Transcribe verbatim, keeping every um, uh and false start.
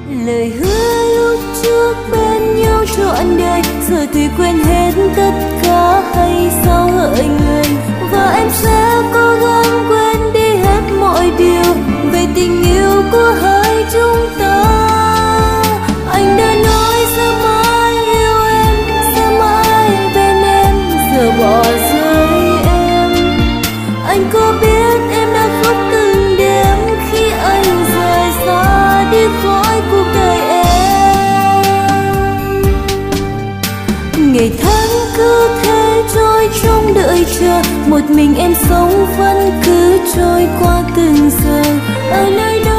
Lời hứa lúc trước bên nhau trọn đời, giờ thì quên hết tất cả hay sao hỡi người. Và em sẽ cố gắng quên đi hết mọi điều về tình yêu của hai chúng ta. Anh đã nói sẽ mãi yêu em, sẽ mãi bên em, giờ bỏ rơi em. Anh có biết em đã khóc từng đêm khi anh rời xa đi khỏi cuộc đời em. Ngày tháng cứ thế trôi trong đợi chờ, một mình em sống vẫn cứ trôi qua từng giờ. Ở nơi đó